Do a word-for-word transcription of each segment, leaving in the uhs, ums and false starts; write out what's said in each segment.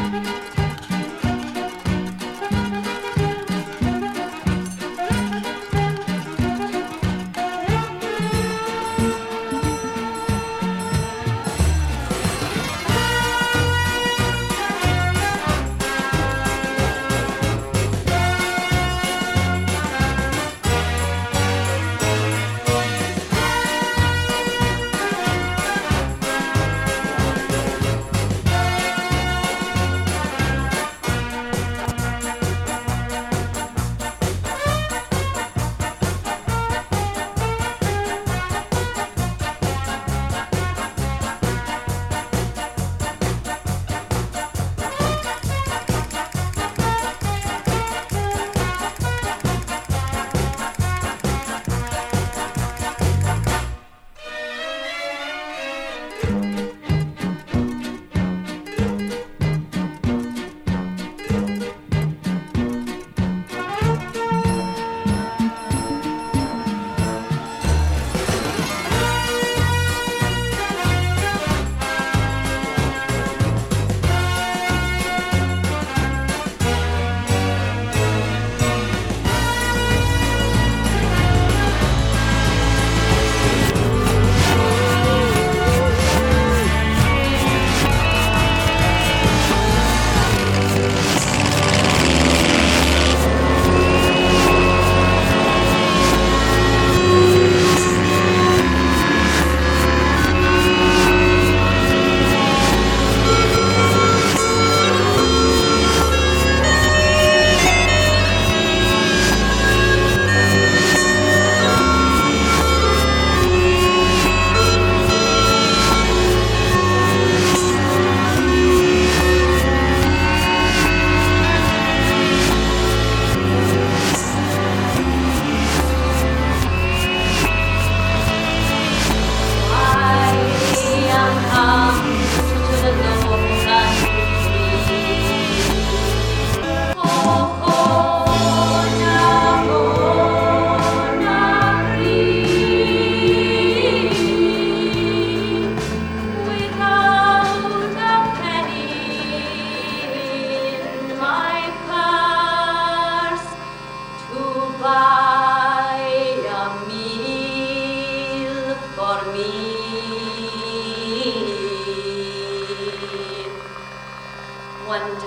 One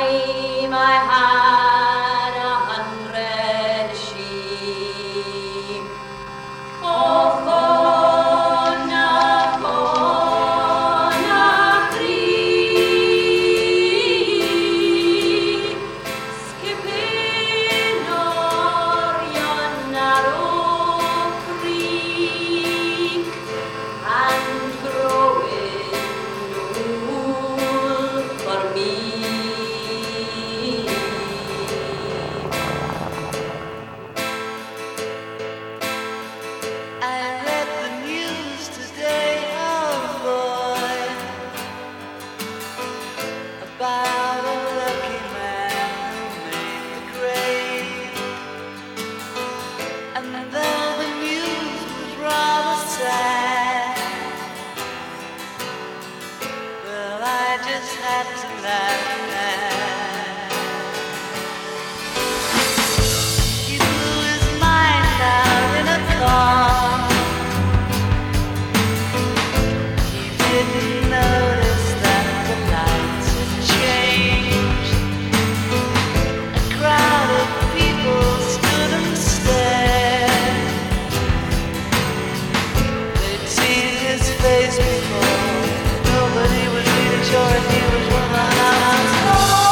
time I had a hundred sheep. Oh, Hona, Hona, free, skipping o'er yon narrow creek and growing wool for me. I read the news today, oh boy, about a lucky man who made the grade. And though the news was rather sad, well, I just had to laugh. He blew his mind out in a car. He didn't notice that the lights had changed. A crowd of people stood and stared. They'd seen his face before. Nobody was really sure if he was one of us.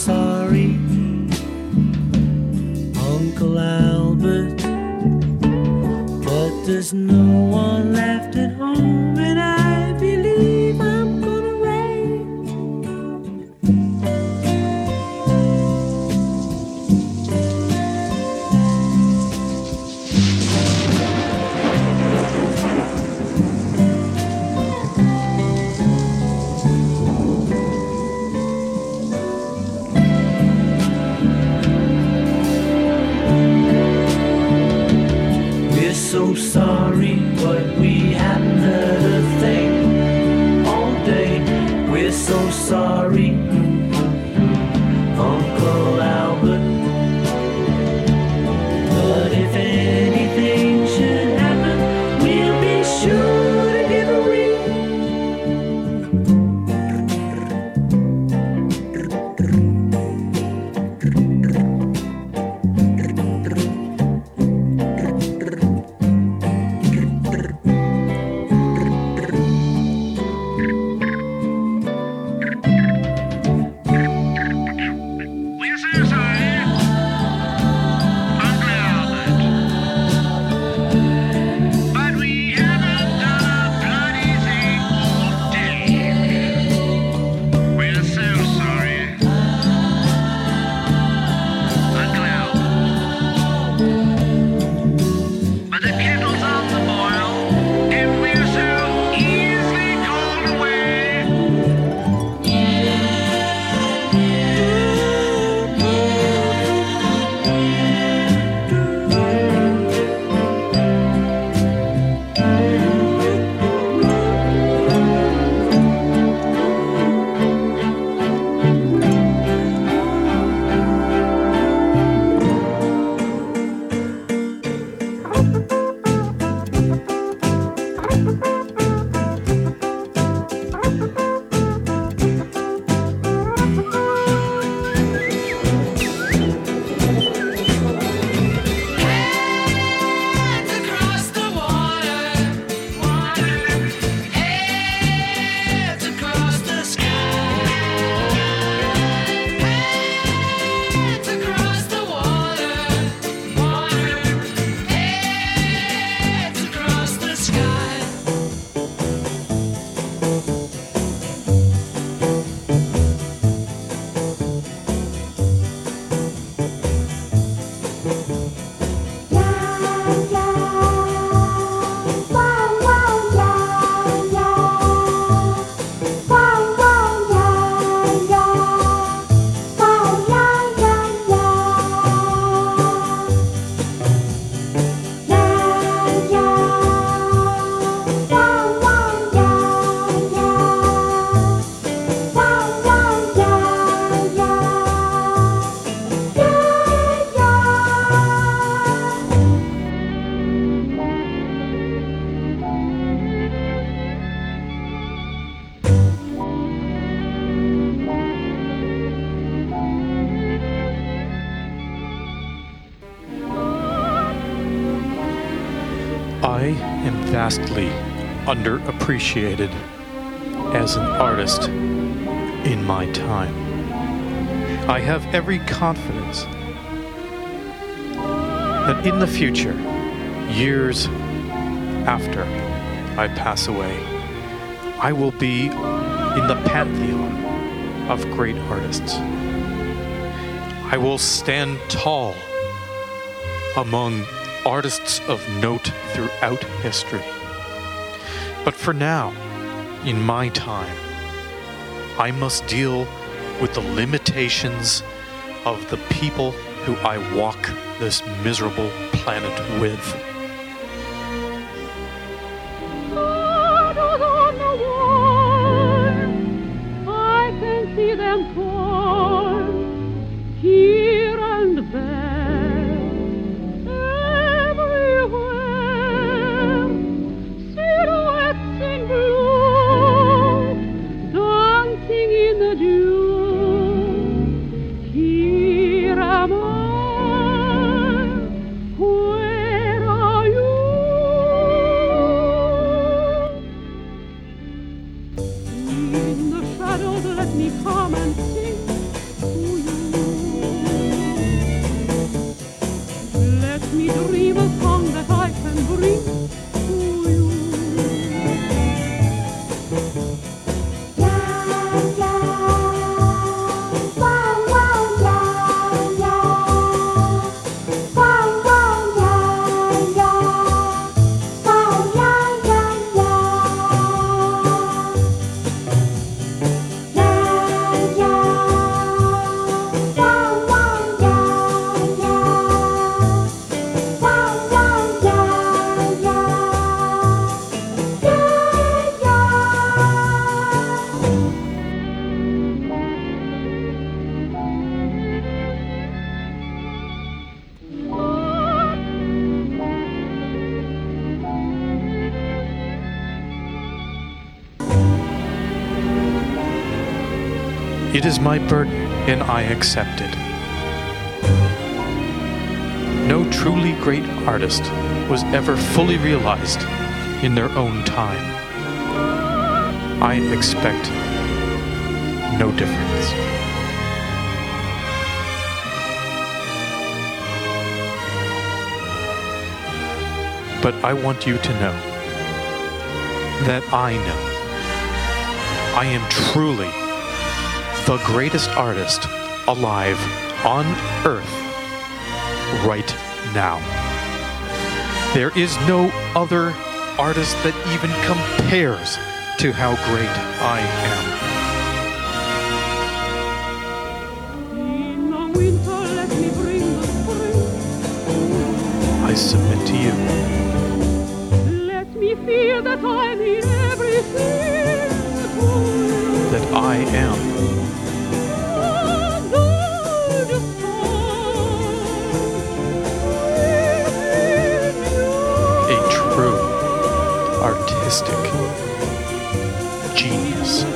sorry, Uncle Albert, but there's no one left at home, and I believe I'm gonna rain. So sorry, but we haven't heard a thing all day. We're so sorry, Uncle Albert. But if anything should happen, we'll be sure to give a ring. I am vastly underappreciated as an artist in my time. I have every confidence that in the future, years after I pass away, I will be in the pantheon of great artists. I will stand tall among artists of note throughout history. But for now, in my time, I must deal with the limitations of the people who I walk this miserable planet with. I can see them form here and there. Here am I, where It is my burden, and I accept it. No truly great artist was ever fully realized in their own time. I expect no difference. But I want you to know that I know I am truly the greatest artist alive on earth right now. There is no other artist that even compares to how great I am. In the winter, let me bring the spring. I submit to you Let me feel that I mean everything to you. that I am a true artistic genius.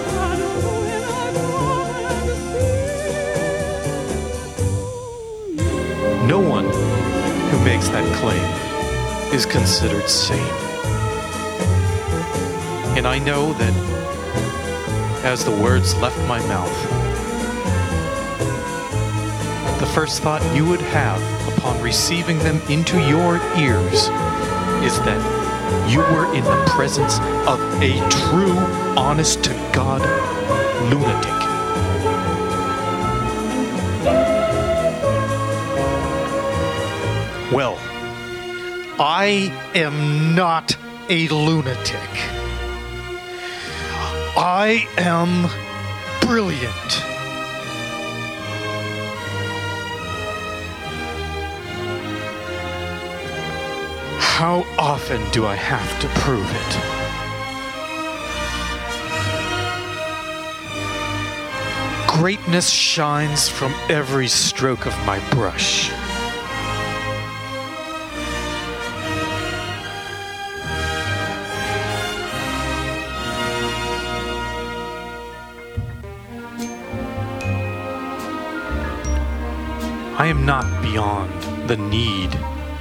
No one who makes that claim is considered sane. And I know that as the words left my mouth, the first thought you would have upon receiving them into your ears is that you were in the presence of a true, honest-to-God lunatic. Well, I am not a lunatic. I am brilliant. How often do I have to prove it? Greatness shines from every stroke of my brush. I am not beyond the need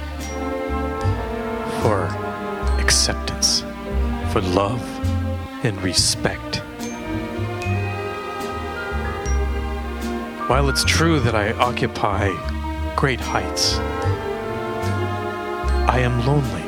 for acceptance, for love and respect. While it's true that I occupy great heights, I am lonely.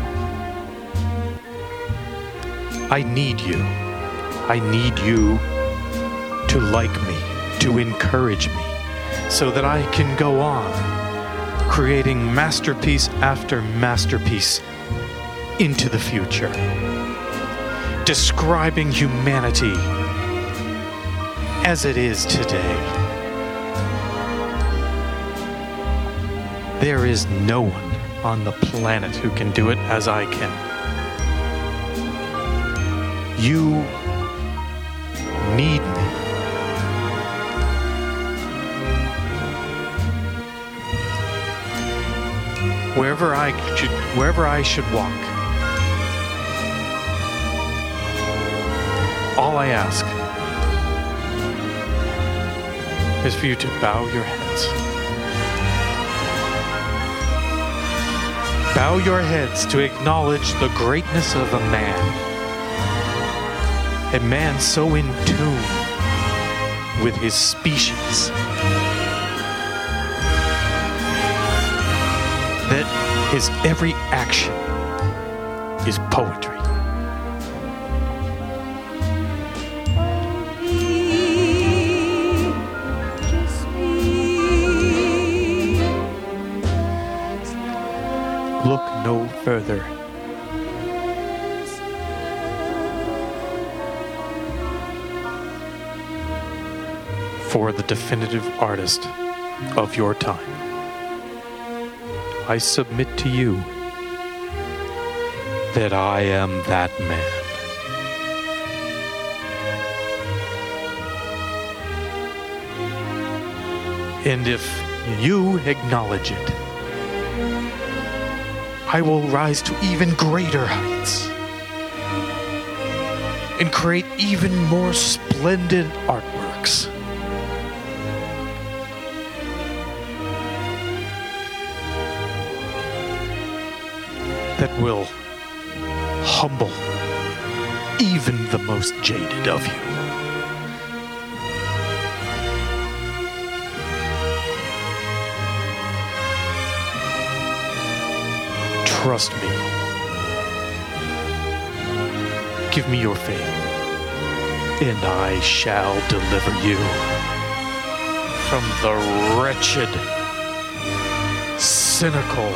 I need you. I need you to like me, to encourage me, so that I can go on creating masterpiece after masterpiece into the future, describing humanity as it is today. There is no one on the planet who can do it as I can. You need me. Wherever I should, wherever I should walk, all I ask is for you to bow your heads. Bow your heads to acknowledge the greatness of a man. A man so in tune with his species that his every action is poetry. Look no further. For the definitive artist of your time, I submit to you that I am that man. And if you acknowledge it, I will rise to even greater heights and create even more splendid artworks that will humble even the most jaded of you. Trust me. Give me your faith, and I shall deliver you from the wretched, cynical,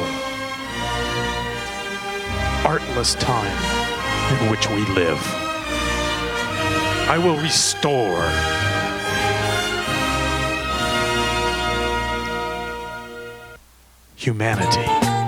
artless time in which we live. I will restore humanity.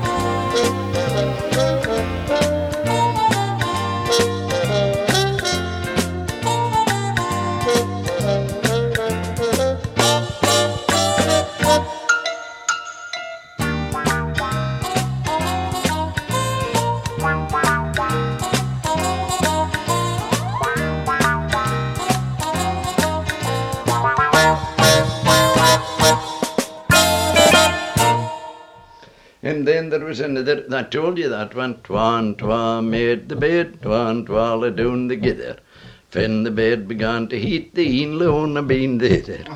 And then there was another, I told you that one, twan twa made the bed, twan twa la down the gither. When the bed began to heat, the een loon a been there.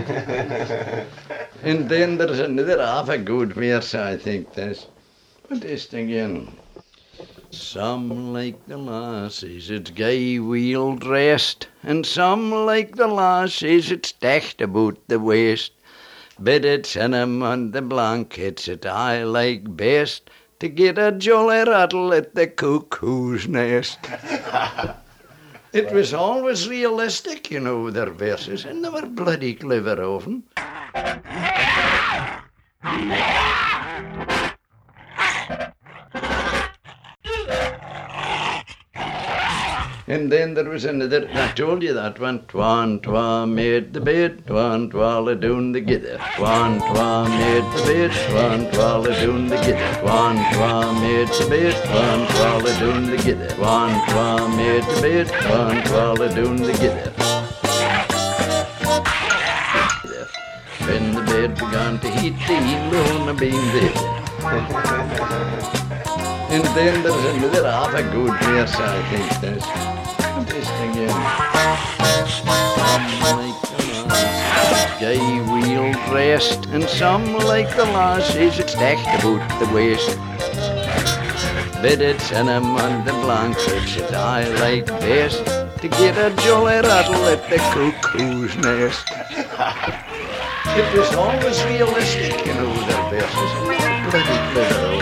And then there's another half a good verse, I think, this. What is it again? Some like the lassies, it's gay wheel dressed, and some like the lassies, it's decked about the waist. Bedded in 'em on the blankets that I like best, to get a jolly rattle at the cuckoo's nest. It was always realistic, you know, their verses, and they were bloody clever often. And then there was another, I told you that one, twan twa made the bed, twan twa la down the gither. Twan twa made the bed, twan twa la down the gither. Twan twa made the bed, twan twa la down the gither. Twan twa made the bed, twan twa la down the gither. When the bed began to heat, the een loon a been there. And then there's another half a good verse, I think, there's. This again. Some like the lassies, gay wheel dressed, and some like the lassies, it's decked about the waist. Bedded in 'em on the blankets that I like best, to get a jolly rattle at the cuckoo's nest. It was always realistic, you know, their verses. Bloody clever.